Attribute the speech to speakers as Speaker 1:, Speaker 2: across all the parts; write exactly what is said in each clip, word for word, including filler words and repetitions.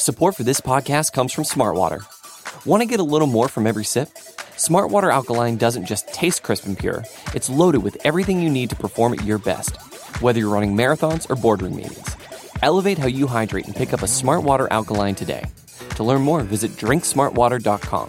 Speaker 1: Support for this podcast comes from Smartwater. Want to get a little more from every sip? Smartwater Alkaline doesn't just taste crisp and pure, it's loaded with everything you need to perform at your best, whether you're running marathons or boardroom meetings. Elevate how you hydrate and pick up a Smartwater Alkaline today. To learn more, visit drink smartwater dot com.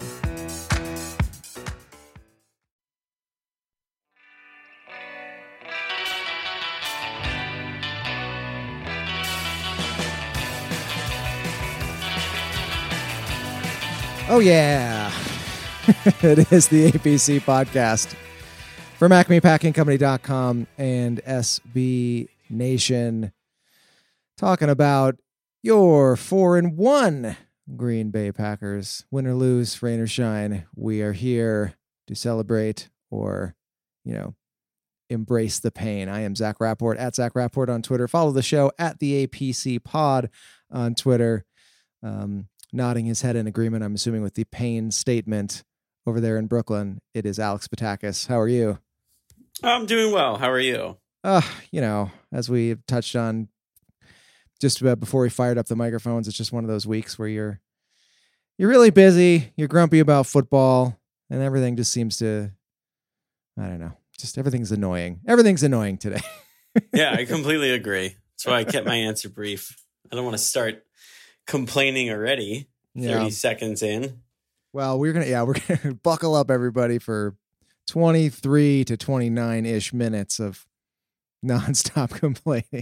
Speaker 2: Oh, yeah. It is the A P C podcast from acme packing company dot com and S B Nation, talking about your four and one Green Bay Packers. Win or lose, rain or shine, we are here to celebrate or, you know, embrace the pain. I am Zach Rapport at Zach Rapport on Twitter. Follow the show at the A P C Pod on Twitter. Um, nodding his head in agreement, I'm assuming, with the pain statement over there in Brooklyn. It is Alex Patakis. How are you?
Speaker 3: I'm doing well. How are you?
Speaker 2: Uh, you know, as we touched on just about before we fired up the microphones, it's just one of those weeks where you're you're really busy, you're grumpy about football, and everything just seems to, I don't know, just everything's annoying. Everything's annoying today.
Speaker 3: Yeah, I completely agree. That's why I kept my answer brief. I don't want to start complaining already. thirty
Speaker 2: Yeah.
Speaker 3: seconds in.
Speaker 2: Well, we're gonna yeah, we're gonna buckle up, everybody, for twenty-three to twenty-nine ish minutes of nonstop complaining.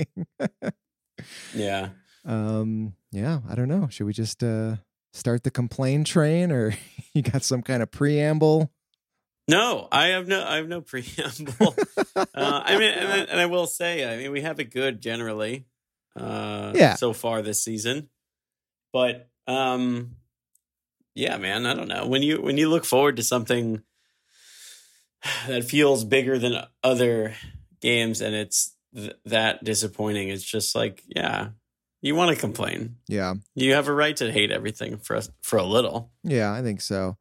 Speaker 3: Yeah.
Speaker 2: Um, yeah, I don't know. Should we just uh start the complain train, or you got some kind of preamble?
Speaker 3: No, I have no I have no preamble. uh, I mean, and, and I will say, I mean, we have it good generally. Uh,
Speaker 2: Yeah.
Speaker 3: So far this season, but um, yeah, man, I don't know. When you when you look forward to something that feels bigger than other games, and it's th- that disappointing, it's just like, yeah, you want to complain.
Speaker 2: Yeah.
Speaker 3: You have a right to hate everything for us for a little.
Speaker 2: Yeah, I think so.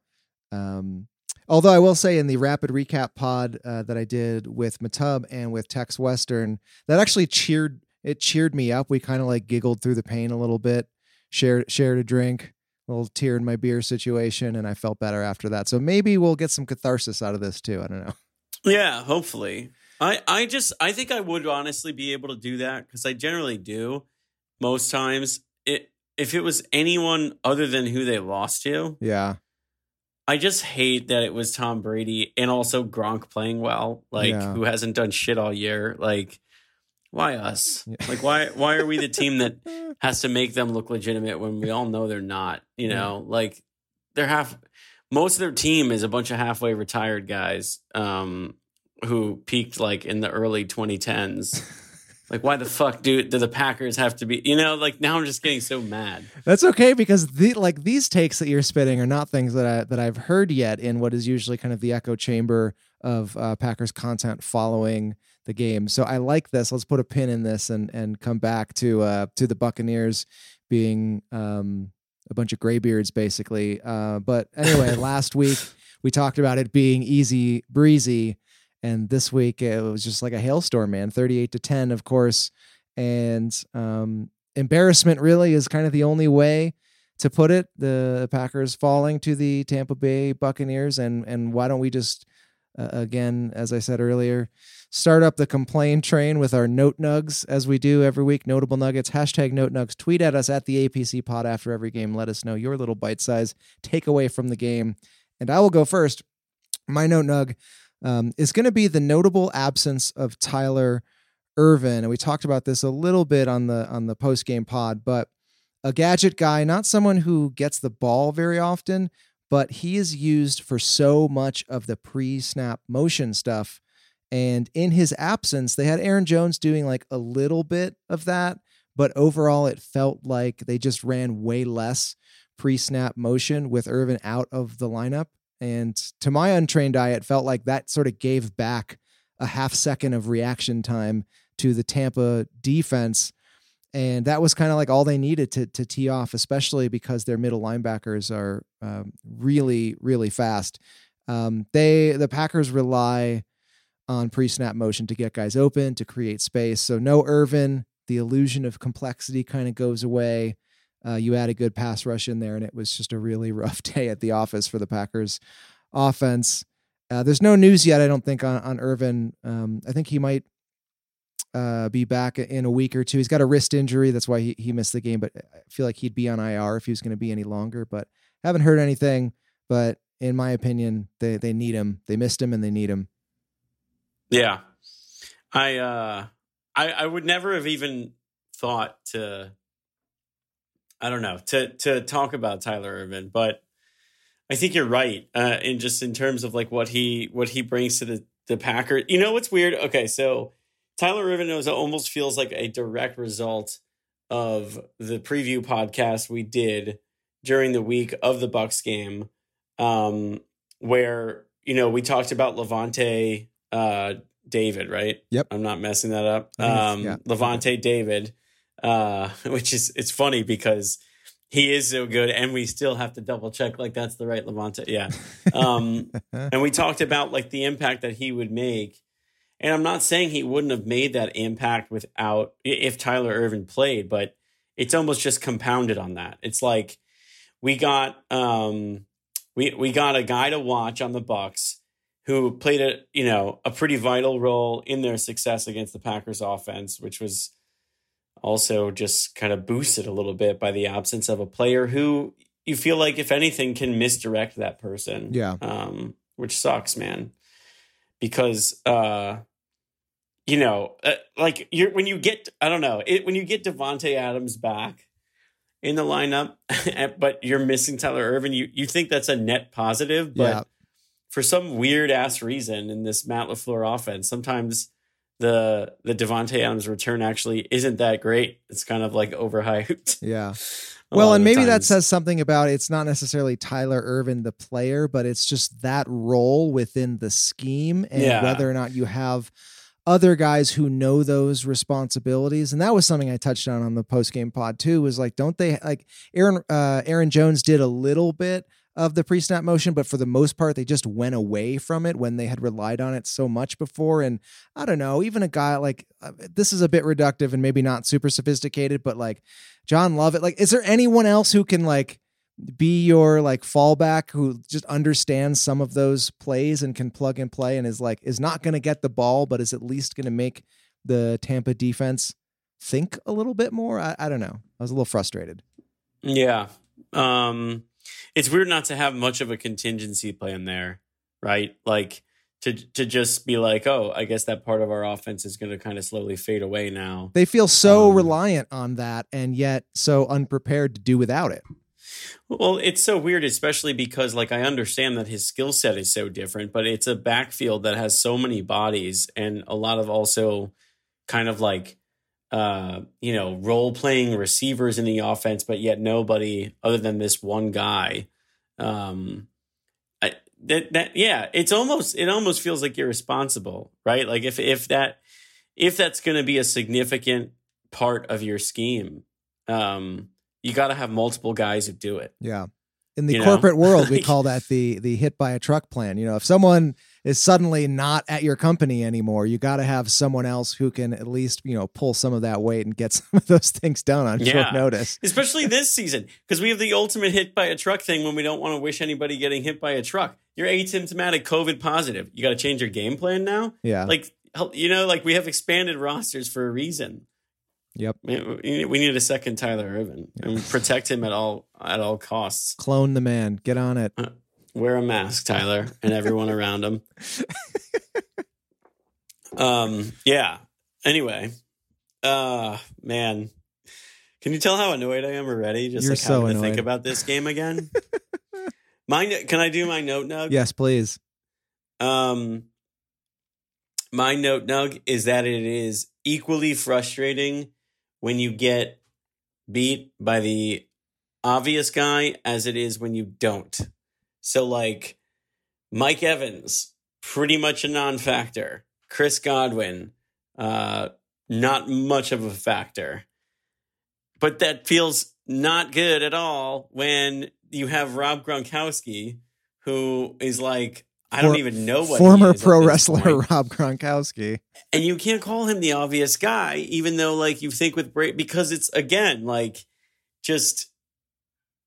Speaker 2: Um, although I will say, in the rapid recap pod uh, that I did with Matub and with Tex Western, that actually cheered it cheered me up. We kind of like giggled through the pain a little bit, shared shared a drink, a little tear in my beer situation, and I felt better after that. So maybe we'll get some catharsis out of this too. I don't know.
Speaker 3: Yeah, hopefully. I, I just I think I would honestly be able to do that, because I generally do most times. It if it was anyone other than who they lost to,
Speaker 2: Yeah.
Speaker 3: I just hate that it was Tom Brady and also Gronk playing well, like
Speaker 2: Yeah.
Speaker 3: who hasn't done shit all year. Like, why us?
Speaker 2: Yeah.
Speaker 3: Like, why why are we the team that has to make them look legitimate when we all know they're not? You know, like they're half. Most of their team is a bunch of halfway retired guys um, who peaked like in the early twenty tens. Like, why the fuck do do the Packers have to be? You know, like now I'm just getting so mad.
Speaker 2: That's okay, because the like these takes that you're spitting are not things that I that I've heard yet in what is usually kind of the echo chamber of uh, Packers content following the game. So I like this. Let's put a pin in this and and come back to uh, to the Buccaneers being um, a bunch of graybeards, basically. Uh, but anyway, last week we talked about it being easy breezy. And this week it was just like a hailstorm, man. thirty-eight to ten, of course. And um, embarrassment really is kind of the only way to put it. The Packers falling to the Tampa Bay Buccaneers. And and why don't we just, uh, again, as I said earlier, start up the complain train with our note nugs, as we do every week. Notable nuggets, hashtag note nugs. Tweet at us at the A P C pod after every game. Let us know your little bite-size takeaway from the game. And I will go first. My note nug Um, is going to be the notable absence of Tyler Ervin. And we talked about this a little bit on the on the post-game pod, but a gadget guy, not someone who gets the ball very often, but he is used for so much of the pre-snap motion stuff. And in his absence, they had Aaron Jones doing like a little bit of that, but overall it felt like they just ran way less pre-snap motion with Ervin out of the lineup. And to my untrained eye, it felt like that sort of gave back a half second of reaction time to the Tampa defense. And that was kind of like all they needed to to tee off, especially because their middle linebackers are um, really, really fast. Um, they the Packers rely on pre-snap motion to get guys open, to create space. So no Ervin, the illusion of complexity kind of goes away. Uh, you add a good pass rush in there, and it was just a really rough day at the office for the Packers offense. Uh, there's no news yet, I don't think, on, on Irvin. Um, I think he might uh, be back in a week or two. He's got a wrist injury. That's why he, he missed the game, but I feel like he'd be on I R if he was going to be any longer. But haven't heard anything. But in my opinion, they, they need him. They missed him, and they need him.
Speaker 3: Yeah. I, uh, I, I would never have even thought to... I don't know, to to talk about Tyler Ervin, but I think you're right. Uh, in just in terms of like what he what he brings to the, the Packers. You know what's weird? Okay, so Tyler Ervin knows it almost feels like a direct result of the preview podcast we did during the week of the Bucs game, um, where you know we talked about Levante uh, David, right?
Speaker 2: Yep,
Speaker 3: I'm not messing that up. Um, yeah. Levante David. Uh, which is, it's funny because he is so good and we still have to double check like that's the right Levante. Yeah. Um, and we talked about like the impact that he would make. And I'm not saying he wouldn't have made that impact without, if Tyler Ervin played, but it's almost just compounded on that. It's like we got, um, we, we got a guy to watch on the Bucs who played a, you know, a pretty vital role in their success against the Packers offense, which was also just kind of boosted a little bit by the absence of a player who you feel like, if anything, can misdirect that person.
Speaker 2: Yeah.
Speaker 3: Um, which sucks, man. Because, uh, you know, uh, like you're, when you get, I don't know, it, when you get Davante Adams back in the lineup, but you're missing Tyler Ervin, you, you think that's a net positive, but
Speaker 2: yeah.
Speaker 3: for some weird ass reason in this Matt LaFleur offense, sometimes the the Davante Adams return actually isn't that great. It's kind of like overhyped.
Speaker 2: Yeah. Well, and maybe that says something about it's not necessarily Tyler Ervin, the player, but it's just that role within the scheme and
Speaker 3: yeah.
Speaker 2: whether or not you have other guys who know those responsibilities. And that was something I touched on on the post-game pod too, was like, don't they like Aaron, uh, Aaron Jones did a little bit of the pre-snap motion, but for the most part, they just went away from it when they had relied on it so much before. And I don't know, even a guy like uh, this is a bit reductive and maybe not super sophisticated, but like John Lovett, like, is there anyone else who can like be your like fallback who just understands some of those plays and can plug and play and is like, is not going to get the ball, but is at least going to make the Tampa defense think a little bit more? I, I don't know. I was a little frustrated.
Speaker 3: Yeah. Um, It's weird not to have much of a contingency plan there, right? Like to to just be like, oh, I guess that part of our offense is going to kind of slowly fade away now.
Speaker 2: They feel so
Speaker 3: um,
Speaker 2: reliant on that and yet so unprepared to do without it.
Speaker 3: Well, it's so weird, especially because like I understand that his skill set is so different, but it's a backfield that has so many bodies and a lot of also kind of like Uh, you know, role-playing receivers in the offense, but yet nobody other than this one guy. Um, I, that that yeah, it's almost it almost feels like irresponsible, right? Like if if that if that's going to be a significant part of your scheme, um, you got to have multiple guys who do it.
Speaker 2: Yeah. In the
Speaker 3: you
Speaker 2: corporate
Speaker 3: know?
Speaker 2: world, we call that the the hit by a truck plan. You know, if someone is suddenly not at your company anymore, you got to have someone else who can at least, you know, pull some of that weight and get some of those things done on
Speaker 3: yeah.
Speaker 2: short notice.
Speaker 3: Especially this season, because we have the ultimate hit by a truck thing when we don't want to wish anybody getting hit by a truck. You're asymptomatic COVID positive. You got to change your game plan now?
Speaker 2: Yeah.
Speaker 3: Like, you know, like we have expanded rosters for a reason.
Speaker 2: Yep.
Speaker 3: We need a second Tyler Ervin and protect him at all at all costs.
Speaker 2: Clone the man. Get on it.
Speaker 3: Uh, wear a mask, Tyler, and everyone around him. Um. Yeah. Anyway. Uh. Man. Can you tell how annoyed I am already? Just
Speaker 2: You're
Speaker 3: like
Speaker 2: so
Speaker 3: having
Speaker 2: annoyed.
Speaker 3: to think about this game again. Mine. Can I do my note nug?
Speaker 2: Yes, please.
Speaker 3: Um. My note nug is that it is equally frustrating when you get beat by the obvious guy as it is when you don't. So like Mike Evans, pretty much a non-factor. Chris Godwin, uh, not much of a factor. But that feels not good at all when you have Rob Gronkowski, who is like, I don't even know what
Speaker 2: former
Speaker 3: he is
Speaker 2: pro
Speaker 3: at this
Speaker 2: wrestler
Speaker 3: point.
Speaker 2: Rob Gronkowski.
Speaker 3: And you can't call him the obvious guy, even though like you think with Brady, because it's again, like just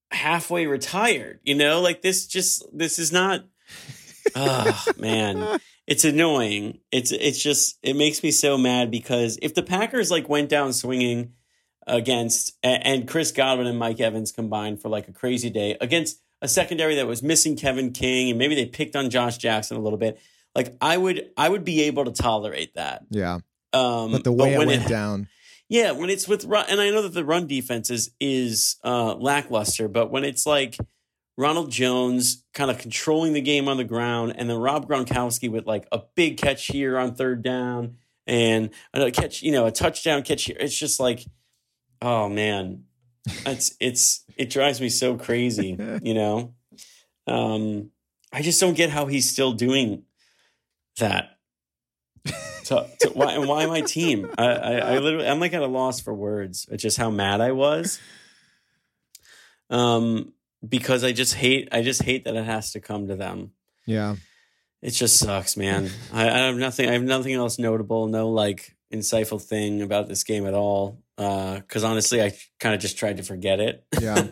Speaker 3: halfway retired. You know, like this just this is not. Oh man, it's annoying. It's it's just it makes me so mad because if the Packers like went down swinging against and Chris Godwin and Mike Evans combined for like a crazy day against a secondary that was missing Kevin King and maybe they picked on Josh Jackson a little bit, like I would I would be able to tolerate that.
Speaker 2: Yeah.
Speaker 3: Um,
Speaker 2: but the way
Speaker 3: but
Speaker 2: it went
Speaker 3: it,
Speaker 2: down.
Speaker 3: Yeah, when it's with run, and I know that the run defense is is uh, lackluster, but when it's like Ronald Jones kind of controlling the game on the ground, and then Rob Gronkowski with like a big catch here on third down and a catch, you know, a touchdown catch here. It's just like, oh man, it's it's it drives me so crazy, you know. Um, I just don't get how he's still doing that. to, to, why and why my team? I, I I literally I'm like at a loss for words. It's just how mad I was. Um. Because I just hate, I just hate that it has to come to them.
Speaker 2: Yeah,
Speaker 3: it just sucks, man. I, I have nothing. I have nothing else notable. No like insightful thing about this game at all. Because uh, honestly, I kind of just tried to forget it.
Speaker 2: Yeah.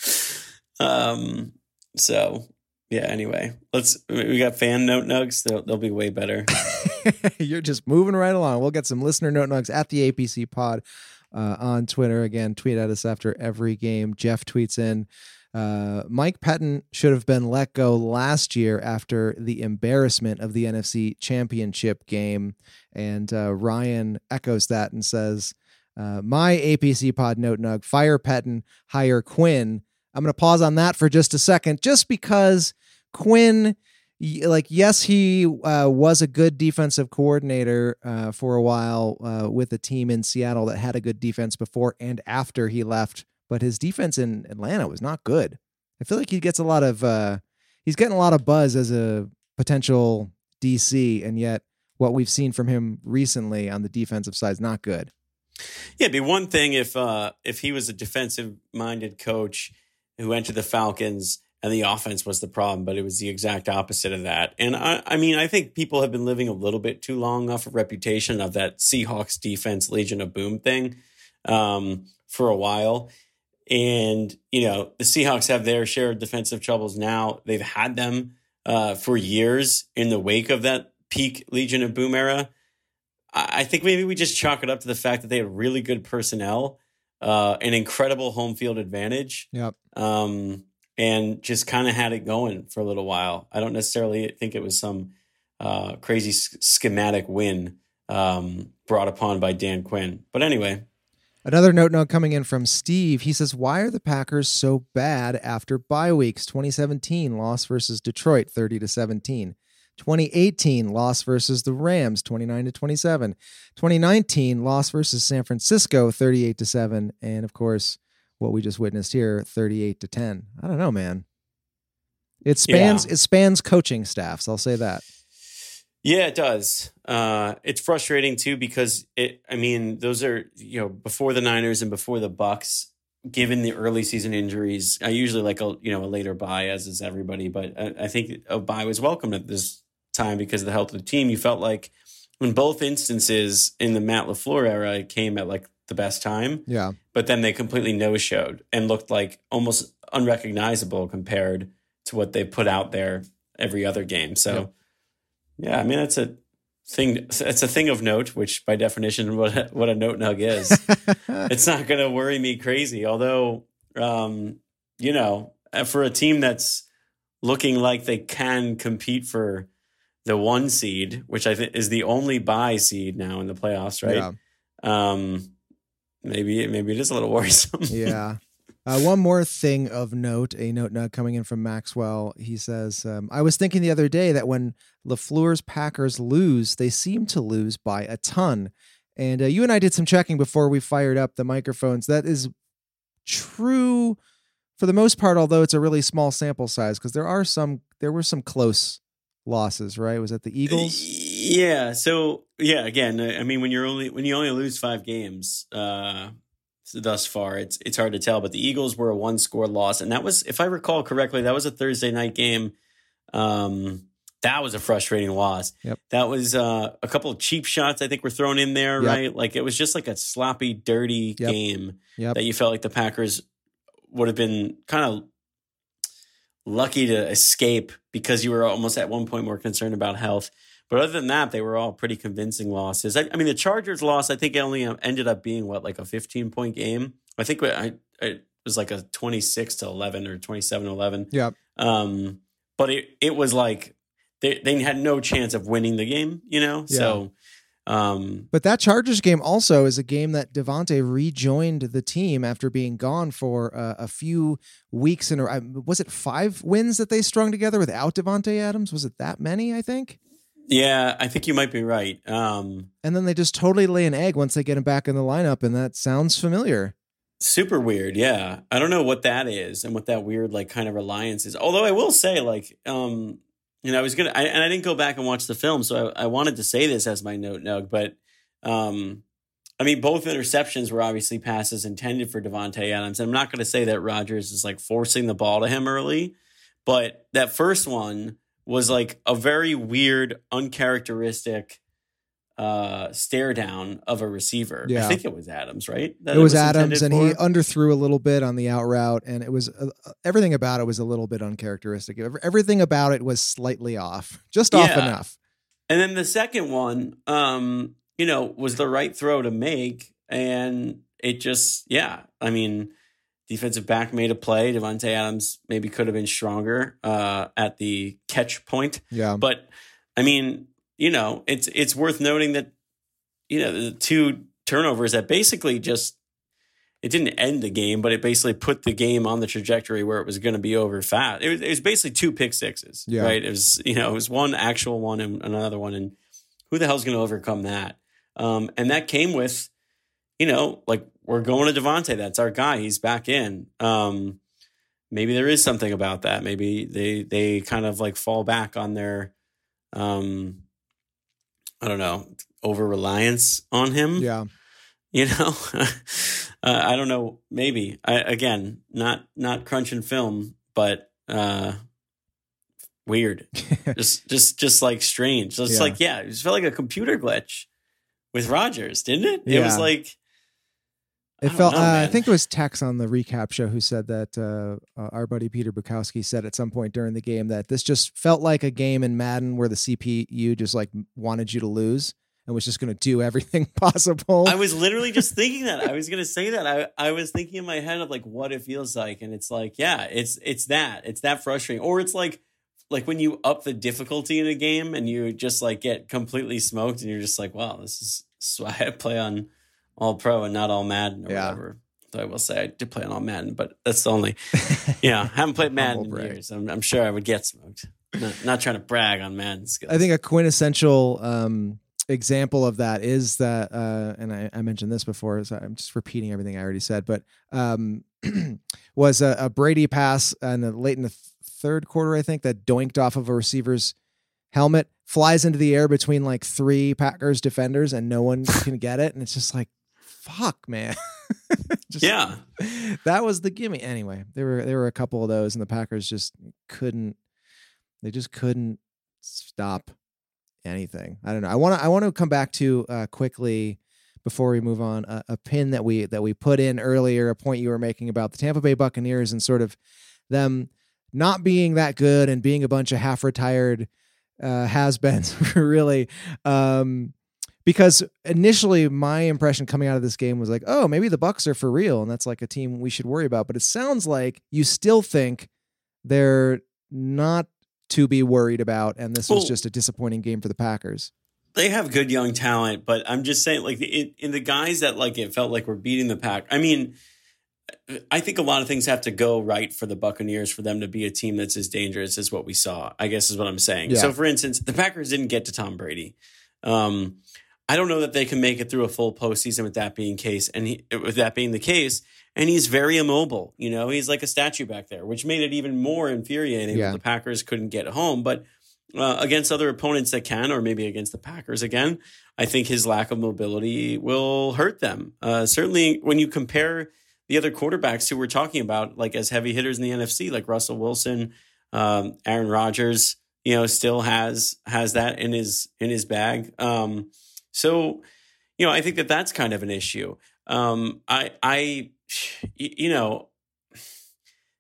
Speaker 3: um. So yeah. Anyway, let's. We got fan note nugs. They'll, they'll be way better.
Speaker 2: You're just moving right along. We'll get some listener note nugs at the A P C Pod uh, on Twitter. Again, tweet at us after every game. Jeff tweets in. Uh, Mike Pettin should have been let go last year after the embarrassment of the N F C Championship game. And uh, Ryan echoes that and says, uh, my A P C Pod note nug, fire Pettin, hire Quinn. I'm going to pause on that for just a second, just because Quinn, like, yes, he uh, was a good defensive coordinator uh, for a while uh, with a team in Seattle that had a good defense before and after he left. But his defense in Atlanta was not good. I feel like he gets a lot of, uh, he's getting a lot of buzz as a potential D C, and yet what we've seen from him recently on the defensive side is not good.
Speaker 3: Yeah, it'd be one thing if uh, if he was a defensive-minded coach who entered the Falcons and the offense was the problem, but it was the exact opposite of that. And I, I mean, I think people have been living a little bit too long off a reputation of that Seahawks defense Legion of Boom thing um, for a while. And, you know, the Seahawks have their share of defensive troubles now. They've had them uh, for years in the wake of that peak Legion of Boom era. I think maybe we just chalk it up to the fact that they had really good personnel, uh, an incredible home field advantage,
Speaker 2: yep.
Speaker 3: um, and just kind of had it going for a little while. I don't necessarily think it was some uh, crazy s- schematic win um, brought upon by Dan Quinn. But anyway.
Speaker 2: Another note note coming in from Steve. He says, why are the Packers so bad after bye weeks? twenty seventeen loss versus Detroit, thirty to seventeen. twenty eighteen loss versus the Rams, twenty-nine to twenty-seven. twenty nineteen loss versus San Francisco, thirty-eight to seven. And of course, what we just witnessed here, thirty-eight to ten. I don't know, man. It spans yeah. it spans coaching staffs. I'll say that.
Speaker 3: Yeah, it does. Uh, it's frustrating too because it. I mean, those are you know before the Niners and before the Bucks. Given the early season injuries, I usually like a you know a later bye, as is everybody. But I, I think a bye was welcomed at this time because of the health of the team. You felt like in both instances in the Matt LaFleur era, it came at like the best time.
Speaker 2: Yeah.
Speaker 3: But then they completely no-showed and looked like almost unrecognizable compared to what they put out there every other game. So. Yep. Yeah, I mean that's a thing. It's a thing of note, which by definition, what a, what a note nug is. It's not going to worry me crazy. Although, um, you know, for a team that's looking like they can compete for the one seed, which I think is the only bye seed now in the playoffs, right? Yeah. Um, maybe maybe it is a little worrisome.
Speaker 2: Yeah. Uh, one more thing of note, a note nug coming in from Maxwell. He says, um, I was thinking the other day that when LaFleur's Packers lose, they seem to lose by a ton. And uh, you and I did some checking before we fired up the microphones. That is true for the most part, although it's a really small sample size, because there are some, there were some close losses, right? Was that the Eagles?
Speaker 3: Yeah. So yeah, again, I mean, when you're only, when you only lose five games, uh, thus far, it's it's hard to tell, but the Eagles were a one-score loss, and that was, if I recall correctly, that was a Thursday night game. Um, that was a frustrating loss.
Speaker 2: Yep.
Speaker 3: That was uh, a couple of cheap shots I think were thrown in there,
Speaker 2: yep.
Speaker 3: right? Like it was just like a sloppy, dirty
Speaker 2: yep.
Speaker 3: game
Speaker 2: yep.
Speaker 3: that you felt like the Packers would have been kind of lucky to escape because you were almost at one point more concerned about health. But other than that, they were all pretty convincing losses. I, I mean, the Chargers loss, I think it only ended up being, what, like a fifteen-point game? I think I, it was like a twenty-six to eleven or twenty-seven to eleven.
Speaker 2: Yeah.
Speaker 3: Um, but it, it was like they, they had no chance of winning the game, you know?
Speaker 2: Yeah.
Speaker 3: So... Um,
Speaker 2: but that Chargers game also is a game that Devontae rejoined the team after being gone for uh, a few weeks in a row. Was it five wins that they strung together without Devontae Adams? Was it that many, I think?
Speaker 3: Yeah, I think you might be right. Um,
Speaker 2: and then they just totally lay an egg once they get him back in the lineup, and that sounds familiar.
Speaker 3: Super weird, yeah. I don't know what that is and what that weird, like, kind of reliance is. Although I will say, like, um, you know, I was gonna, I, and I didn't go back and watch the film, so I, I wanted to say this as my note, Nug. But, um, I mean, both interceptions were obviously passes intended for Devontae Adams. And I'm not going to say that Rodgers is like forcing the ball to him early, but that first one was like a very weird, uncharacteristic uh, stare down of a receiver.
Speaker 2: Yeah.
Speaker 3: I think it was Adams, right? That
Speaker 2: it was,
Speaker 3: it was
Speaker 2: Adams, and
Speaker 3: for?
Speaker 2: he underthrew a little bit on the out route, and it was uh, everything about it was a little bit uncharacteristic. Everything about it was slightly off, just off
Speaker 3: Yeah.
Speaker 2: enough.
Speaker 3: And then the second one, um, you know, was the right throw to make, and it just, yeah, I mean, defensive back made a play. Devontae Adams maybe could have been stronger uh, at the catch point.
Speaker 2: Yeah,
Speaker 3: but I mean, you know, it's it's worth noting that, you know, the two turnovers that basically just, it didn't end the game, but it basically put the game on the trajectory where it was going to be over fast. It was, it was basically two pick sixes,
Speaker 2: yeah.
Speaker 3: right? It was, you know, it was one actual one and another one, and who the hell's going to overcome that? Um, and that came with, you know, like, we're going to Devontae. That's our guy. He's back in. Um, maybe there is something about that. Maybe they they kind of like fall back on their, um, I don't know, over reliance on him.
Speaker 2: Yeah,
Speaker 3: you know, uh, I don't know. Maybe I, again, not not crunching film, but uh, weird. just just just like strange. Just
Speaker 2: Yeah.
Speaker 3: like yeah, it just felt like a computer glitch with Rodgers, didn't it? It
Speaker 2: Yeah.
Speaker 3: was like.
Speaker 2: It
Speaker 3: I don't
Speaker 2: felt.
Speaker 3: know,
Speaker 2: uh, I
Speaker 3: man.
Speaker 2: think it was Tex on the recap show who said that uh, uh, our buddy Peter Bukowski said at some point during the game that this just felt like a game in Madden where the C P U just like wanted you to lose and was just going to do everything possible.
Speaker 3: I was literally just thinking that. I was going to say that. I, I was thinking in my head of like what it feels like, and it's like, yeah, it's it's that. It's that frustrating. Or it's like like when you up the difficulty in a game and you just like get completely smoked, and you're just like, wow, this is, this is why I play on All Pro and not All Madden or
Speaker 2: Yeah.
Speaker 3: whatever. Though I will say I did play on All Madden, but that's the only. Yeah, haven't played Madden in
Speaker 2: brag.
Speaker 3: years. I'm, I'm sure I would get smoked. Not, not trying to brag on Madden skills.
Speaker 2: I think a quintessential um, example of that is that, uh, and I, I mentioned this before, so I'm just repeating everything I already said, but um, was a, a Brady pass in the, late in the th- third quarter, I think, that doinked off of a receiver's helmet, flies into the air between like three Packers defenders, and no one can get it. And it's just like, fuck, man. Just,
Speaker 3: yeah.
Speaker 2: that was the gimme. Anyway, there were there were a couple of those, and the Packers just couldn't. They just couldn't stop anything. I don't know. I want to. I want to come back to uh, quickly before we move on a, a pin that we that we put in earlier. A point you were making about the Tampa Bay Buccaneers and sort of them not being that good and being a bunch of half retired uh, has-beens. Really. Um, Because initially my impression coming out of this game was like, oh, maybe the Bucs are for real, and that's like a team we should worry about. But it sounds like you still think they're not to be worried about, and this was
Speaker 3: Well,
Speaker 2: just a disappointing game for the Packers.
Speaker 3: They have good young talent, but I'm just saying, like, in, in the guys that like it felt like we're beating the Pack. I mean, I think a lot of things have to go right for the Buccaneers for them to be a team that's as dangerous as what we saw, I guess is what I'm saying.
Speaker 2: Yeah.
Speaker 3: So, for instance, the Packers didn't get to Tom Brady. Um, I don't know that they can make it through a full postseason with that being case, and he, with that being the case, and he's very immobile. You know, he's like a statue back there, which made it even more infuriating
Speaker 2: Yeah.
Speaker 3: that the Packers couldn't get home. But uh, against other opponents that can, or maybe against the Packers again, I think his lack of mobility will hurt them. Uh, certainly, when you compare the other quarterbacks who we're talking about, like as heavy hitters in the N F C, like Russell Wilson, um, Aaron Rodgers, you know, still has has that in his in his bag. Um, So, you know, I think that that's kind of an issue. Um, I, I, you know,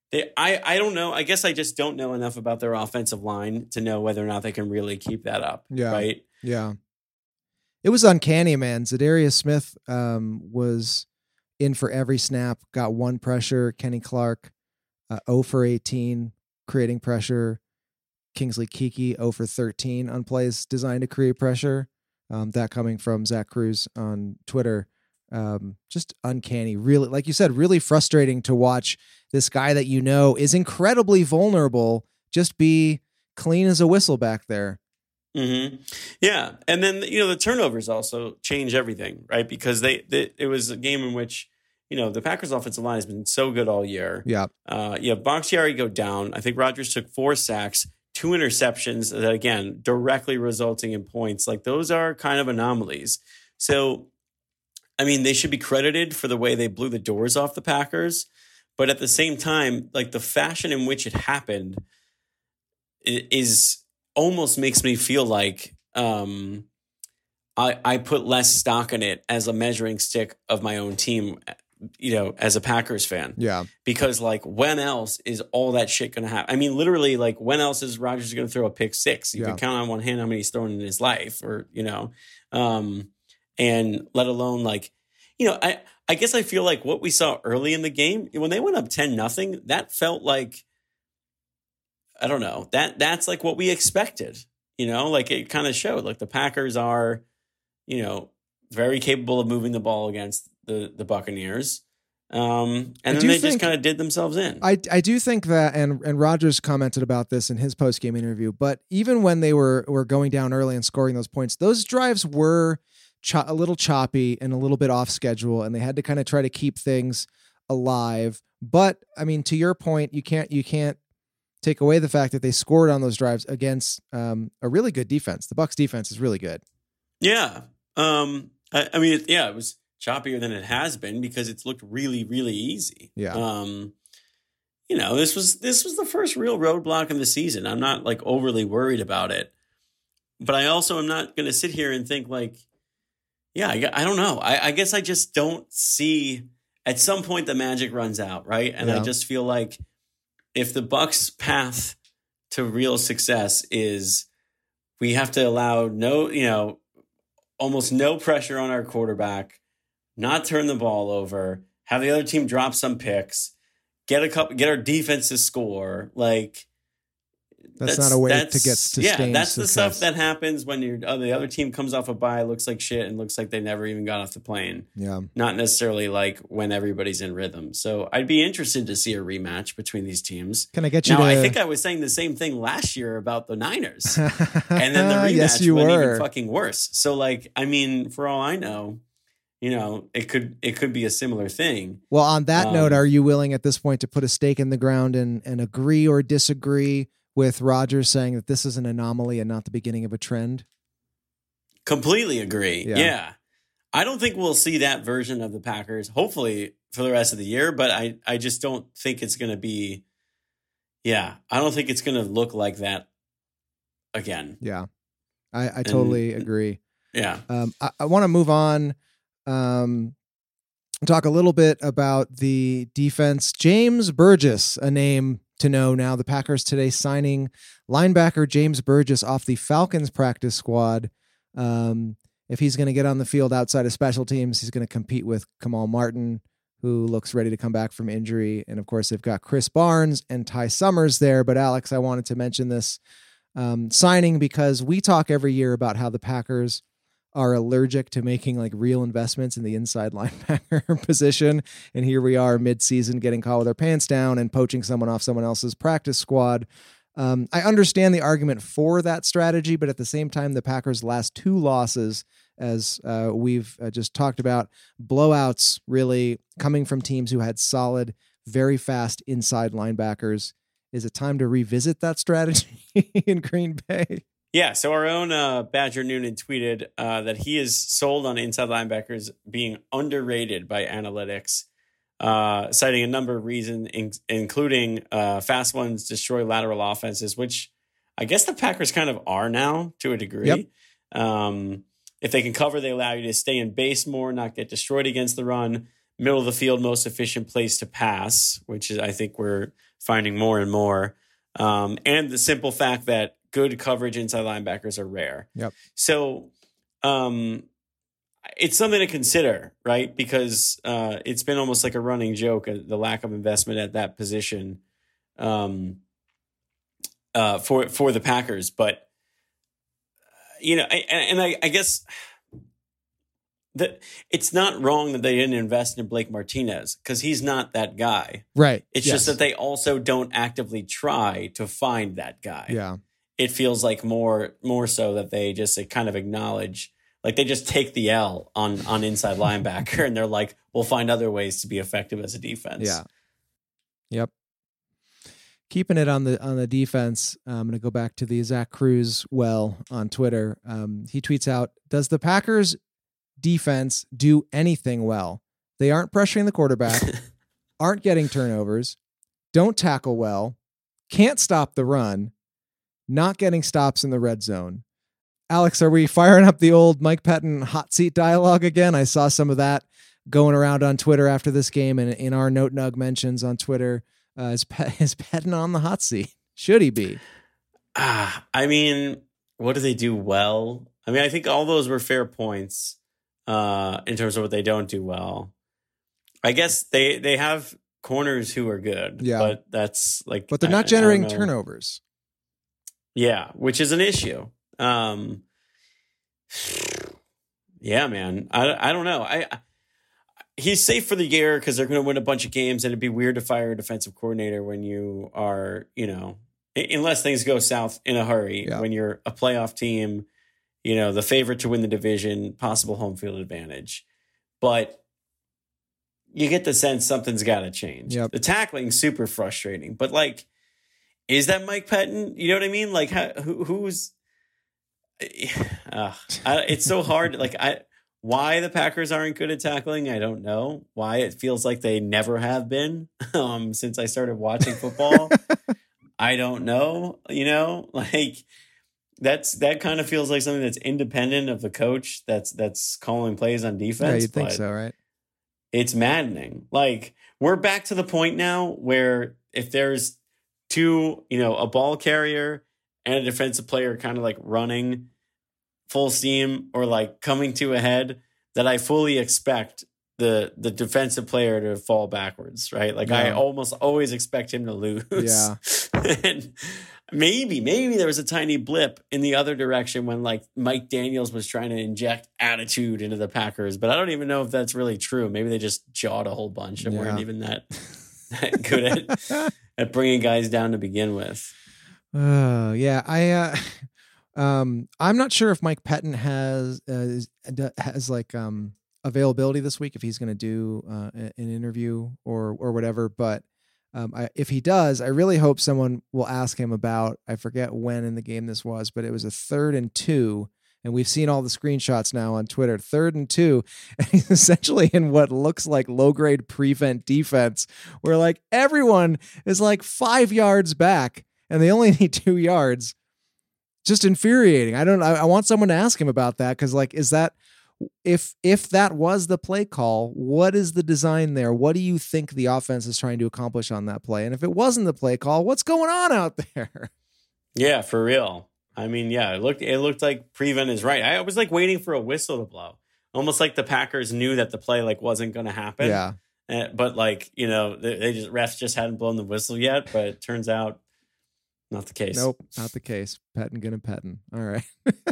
Speaker 3: They, I, I don't know. I guess I just don't know enough about their offensive line to know whether or not they can really keep that up.
Speaker 2: Yeah.
Speaker 3: Right.
Speaker 2: Yeah. It was uncanny, man. Zadarius Smith um, was in for every snap, got one pressure. Kenny Clark, uh, zero for eighteen, creating pressure. Kingsley Keke, zero for thirteen on plays designed to create pressure. Um, that coming from Zach Cruz on Twitter. Um, just uncanny. Really, like you said, really frustrating to watch this guy that you know is incredibly vulnerable just be clean as a whistle back there.
Speaker 3: Mm-hmm. Yeah. And then, you know, the turnovers also change everything, right? Because they, they it was a game in which, you know, the Packers offensive line has been so good all year.
Speaker 2: Yeah.
Speaker 3: Uh, you have Bakhtiari go down. I think Rodgers took four sacks, two interceptions that, again, directly resulting in points. Like, those are kind of anomalies. So, I mean, they should be credited for the way they blew the doors off the Packers. But at the same time, like, the fashion in which it happened is almost makes me feel like um, I, I put less stock in it as a measuring stick of my own team, you know, as a Packers fan.
Speaker 2: Yeah.
Speaker 3: Because, like, when else is all that shit going to happen? I mean, literally, like, when else is Rodgers going to throw a pick six? You
Speaker 2: Yeah.
Speaker 3: can count on one hand how many he's thrown in his life, or, you know, um, and let alone, like, you know, I, I guess I feel like what we saw early in the game, when they went up ten nothing, that felt like, I don't know, that that's like what we expected, you know, like it kind of showed like the Packers are, you know, very capable of moving the ball against the, the Buccaneers. Um, and then they
Speaker 2: think,
Speaker 3: just kind of did themselves in.
Speaker 2: I, I do think that, and, and Rodgers commented about this in his post-game interview, but even when they were, were going down early and scoring those points, those drives were cho- a little choppy and a little bit off schedule, and they had to kind of try to keep things alive. But I mean, to your point, you can't, you can't, take away the fact that they scored on those drives against um, a really good defense. The Bucs defense is really good.
Speaker 3: Yeah. Um, I, I mean, yeah, it was choppier than it has been because it's looked really, really easy.
Speaker 2: Yeah.
Speaker 3: Um, you know, this was, this was the first real roadblock in the season. I'm not like overly worried about it, but I also am not going to sit here and think like, yeah, I, I don't know. I, I guess I just don't see at some point the magic runs out. Right. And
Speaker 2: yeah.
Speaker 3: I just feel like, if the Bucs' path to real success is we have to allow no, you know, almost no pressure on our quarterback, not turn the ball over, have the other team drop some picks, get a couple, get our defense to score, like
Speaker 2: that's, that's not a way to get sustained
Speaker 3: yeah, that's the
Speaker 2: success.
Speaker 3: stuff that happens when you're, uh, the other team comes off a bye, looks like shit, and looks like they never even got off the plane.
Speaker 2: Yeah,
Speaker 3: not necessarily like when everybody's in rhythm. So I'd be interested to see a rematch between these teams.
Speaker 2: Can I get you?
Speaker 3: Now,
Speaker 2: to...
Speaker 3: I think I was saying the same thing last year about the Niners, and then the rematch
Speaker 2: yes, you
Speaker 3: went
Speaker 2: were.
Speaker 3: even fucking worse. So, like, I mean, for all I know, you know, it could it could be a similar thing.
Speaker 2: Well, on that
Speaker 3: um,
Speaker 2: note, are you willing at this point to put a stake in the ground and and agree or disagree with Rodgers saying that this is an anomaly and not the beginning of a trend?
Speaker 3: Completely agree.
Speaker 2: Yeah.
Speaker 3: yeah. I don't think we'll see that version of the Packers, hopefully, for the rest of the year, but I, I just don't think it's going to be, yeah, I don't think it's going to look like that again.
Speaker 2: Yeah, I, I totally
Speaker 3: and,
Speaker 2: agree.
Speaker 3: Yeah.
Speaker 2: Um, I, I want to move on, um, talk a little bit about the defense. James Burgess, a name to know now. The Packers today signing linebacker James Burgess off the Falcons practice squad. Um, if he's going to get on the field outside of special teams, he's going to compete with Kamal Martin, who looks ready to come back from injury. And of course, they've got Chris Barnes and Ty Summers there. But Alex, I wanted to mention this um, signing because we talk every year about how the Packers are allergic to making like real investments in the inside linebacker position. And here we are mid-season getting caught with our pants down and poaching someone off someone else's practice squad. Um, I understand the argument for that strategy, but at the same time, the Packers' last two losses, as uh, we've uh, just talked about, blowouts really coming from teams who had solid, very fast inside linebackers. Is it time to revisit that strategy in Green Bay?
Speaker 3: Yeah, so our own uh, Badger Noonan tweeted uh, that he is sold on inside linebackers being underrated by analytics, uh, citing a number of reasons, in- including uh, fast ones destroy lateral offenses, which I guess the Packers kind of are now to a degree.
Speaker 2: Yep.
Speaker 3: Um, if they can cover, they allow you to stay in base more, not get destroyed against the run, middle of the field, most efficient place to pass, which is, I think we're finding more and more. Um, and the simple fact that good coverage inside linebackers are rare.
Speaker 2: Yep.
Speaker 3: So um, it's something to consider, right? Because uh, it's been almost like a running joke, uh, the lack of investment at that position um, uh, for for the Packers. But, you know, I, and I, I guess that it's not wrong that they didn't invest in Blake Martinez because he's not that guy.
Speaker 2: Right.
Speaker 3: It's
Speaker 2: yes.
Speaker 3: just that they also don't actively try to find that guy.
Speaker 2: Yeah.
Speaker 3: It feels like more more so that they just like, kind of acknowledge, like they just take the L on on inside linebacker and they're like, we'll find other ways to be effective as a defense.
Speaker 2: Yeah. Yep. Keeping it on the on the defense, I'm going to go back to the Zach Cruz well on Twitter. Um, he tweets out, does the Packers defense do anything well? They aren't pressuring the quarterback, aren't getting turnovers, don't tackle well, can't stop the run, not getting stops in the red zone. Alex, are we firing up the old Mike Pettin hot seat dialogue again? I saw some of that going around on Twitter after this game, and in our Note Nug mentions on Twitter, uh, is, Pet- is Pettin on the hot seat? Should he be?
Speaker 3: Ah, I mean, what do they do well? I mean, I think all those were fair points. Uh, in terms of what they don't do well, I guess they they have corners who are good.
Speaker 2: Yeah,
Speaker 3: but that's like,
Speaker 2: but they're not
Speaker 3: I,
Speaker 2: generating
Speaker 3: I
Speaker 2: turnovers.
Speaker 3: Yeah, which is an issue. Um, yeah, man, I I don't know. I, I he's safe for the year because they're going to win a bunch of games, and it'd be weird to fire a defensive coordinator when you are, you know, unless things go south in a hurry.
Speaker 2: Yeah.
Speaker 3: When you're a playoff team. You know, the favorite to win the division, possible home field advantage. But you get the sense something's got to change.
Speaker 2: Yep.
Speaker 3: The tackling's super frustrating. But, like, is that Mike Pettin? You know what I mean? Like, how, who, who's... Uh, I, it's so hard. Like, I why the Packers aren't good at tackling, I don't know. Why it feels like they never have been um, since I started watching football. I don't know. You know? Like... That's that kind of feels like something that's independent of the coach that's that's calling plays on defense.
Speaker 2: Yeah, you'd think so, right?
Speaker 3: It's maddening. Like we're back to the point now where if there's two, you know, a ball carrier and a defensive player kind of like running full steam or like coming to a head, that I fully expect the the defensive player to fall backwards, right? Like
Speaker 2: yeah.
Speaker 3: I almost always expect him to lose.
Speaker 2: Yeah.
Speaker 3: and maybe, maybe there was a tiny blip in the other direction when like Mike Daniels was trying to inject attitude into the Packers, but I don't even know if that's really true. Maybe they just jawed a whole bunch and
Speaker 2: yeah.
Speaker 3: weren't even that, that good at, at bringing guys down to begin with.
Speaker 2: Oh, uh, yeah. I, uh, um, I'm not sure if Mike Pettin has, uh, has like, um, availability this week, if he's going to do, uh, an interview or, or whatever, but, Um, I, if he does, I really hope someone will ask him about, I forget when in the game this was, but it was a third and two. And we've seen all the screenshots now on Twitter, third and two. And he's essentially in what looks like low grade prevent defense, where like everyone is like five yards back and they only need two yards. Just infuriating. I don't, I, I want someone to ask him about that. Cause like, is that, If if that was the play call, what is the design there? What do you think the offense is trying to accomplish on that play? And if it wasn't the play call, what's going on out there?
Speaker 3: Yeah, for real. I mean, yeah, it looked it looked like prevent is right. I was like waiting for a whistle to blow, almost like the Packers knew that the play like wasn't going to happen.
Speaker 2: Yeah,
Speaker 3: uh, but like you know, they, they just refs just hadn't blown the whistle yet. But it turns out not the case.
Speaker 2: Nope, not the case. Pettin gonna Pettin. All right.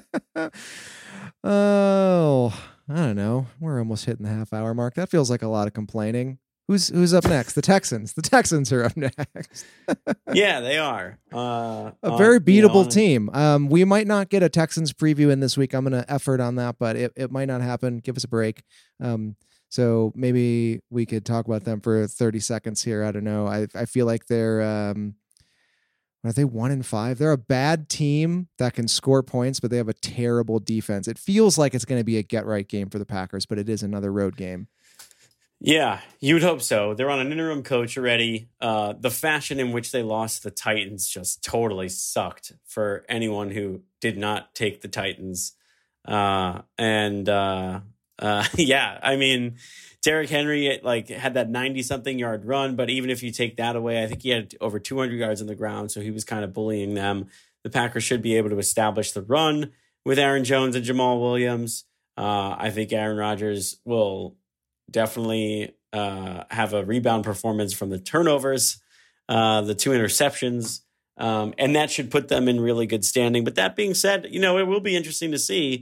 Speaker 2: Oh, I don't know. We're almost hitting the half hour mark. That feels like a lot of complaining. Who's who's up next? The Texans. The Texans are up next.
Speaker 3: Yeah, they are. Uh,
Speaker 2: a very beatable
Speaker 3: you know,
Speaker 2: team. Um, we might not get a Texans preview in this week. I'm going to effort on that, but it, it might not happen. Give us a break. Um, so maybe we could talk about them for thirty seconds here. I don't know. I I feel like they're um, are they one in five? They're a bad team that can score points, but they have a terrible defense. It feels like it's going to be a get right game for the Packers, but it is another road game.
Speaker 3: Yeah, you'd hope so. They're on an interim coach already. Uh, the fashion in which they lost the Titans just totally sucked for anyone who did not take the Titans. Uh, and uh, Uh, yeah, I mean, Derrick Henry like had that ninety something yard run, but even if you take that away, I think he had over two hundred yards on the ground, so he was kind of bullying them. The Packers should be able to establish the run with Aaron Jones and Jamal Williams. Uh, I think Aaron Rodgers will definitely uh, have a rebound performance from the turnovers, uh, the two interceptions, um, and that should put them in really good standing. But that being said, you know, it will be interesting to see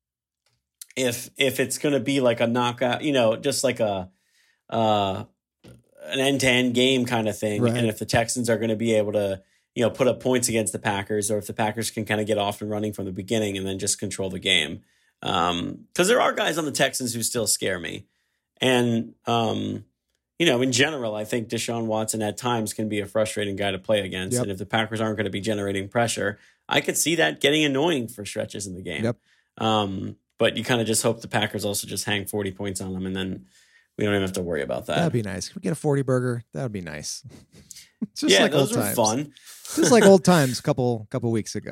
Speaker 3: if if it's going to be like a knockout, you know, just like a uh, an end-to-end game kind of thing, right. And if the Texans are going to be able to, you know, put up points against the Packers, or if the Packers can kind of get off and running from the beginning and then just control the game. Um, because there are guys on the Texans who still scare me. And, um, you know, in general, I think Deshaun Watson at times can be a frustrating guy to play against. Yep. And if the Packers aren't going to be generating pressure, I could see that getting annoying for stretches in the game.
Speaker 2: Yep.
Speaker 3: Um, but you kind of just hope the Packers also just hang forty points on them, and then we don't even have to worry about that.
Speaker 2: That'd be nice. Can we get a forty burger? That would be nice.
Speaker 3: Just yeah, like those old are times. Fun.
Speaker 2: Just like old times a couple couple weeks ago.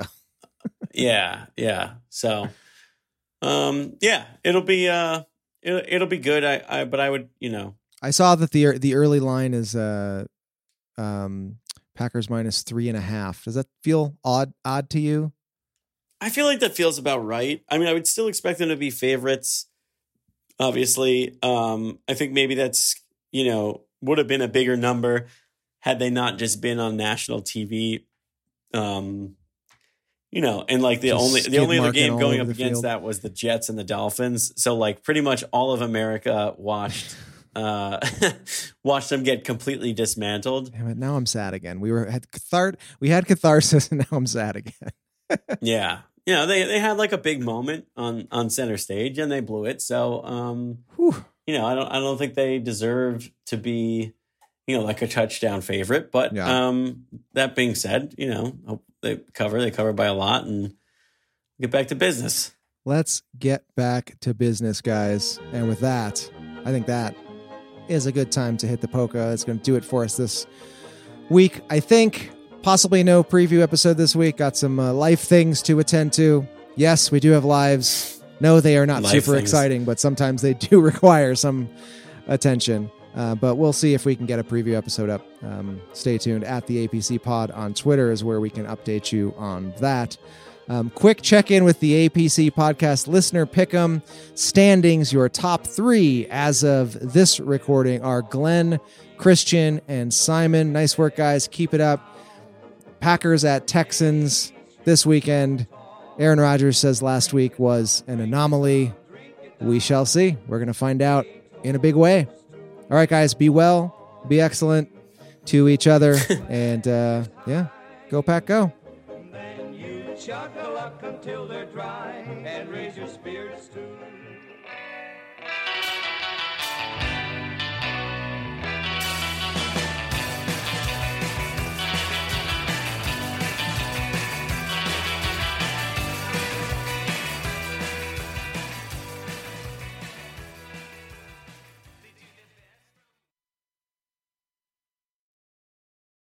Speaker 3: yeah, yeah. So, um, yeah, it'll be uh, it'll, it'll be good. I, I, but I would, you know,
Speaker 2: I saw that the the early line is uh, um, Packers minus three and a half. Does that feel odd odd to you?
Speaker 3: I feel like that feels about right. I mean, I would still expect them to be favorites. Obviously, um, I think maybe that's, you know, would have been a bigger number had they not just been on national T V. Um, you know, and like the just only the only other game going up against field. That was the Jets and the Dolphins. So like pretty much all of America watched uh, watched them get completely dismantled.
Speaker 2: Damn it, now I'm sad again. We were had cathart we had catharsis, and now I'm sad again.
Speaker 3: yeah. You know, they, they had like a big moment on, on center stage, and they blew it. So, um, you know, I don't I don't think they deserve to be, you know, like a touchdown favorite. But yeah. um, that being said, you know, hope they cover. They cover by a lot, and get back to business.
Speaker 2: Let's get back to business, guys. And with that, I think that is a good time to hit the polka. It's going to do it for us this week, I think. Possibly no preview episode this week. Got some uh, life things to attend to. Yes, we do have lives. No, they are not life super things. Exciting, but sometimes they do require some attention. Uh, but we'll see if we can get a preview episode up. Um, stay tuned. At the A P C Pod on Twitter is where we can update you on that. Um, quick check-in with the A P C Podcast Listener Pick'em standings. Your top three as of this recording are Glenn, Christian, and Simon. Nice work, guys. Keep it up. Packers at Texans this weekend. Aaron Rodgers says last week was an anomaly. We shall see. We're going to find out in a big way. All right, guys, be well, be excellent to each other, and uh, yeah, go Pack, go. And then you chuckle up until they're dry and raise your spirits too.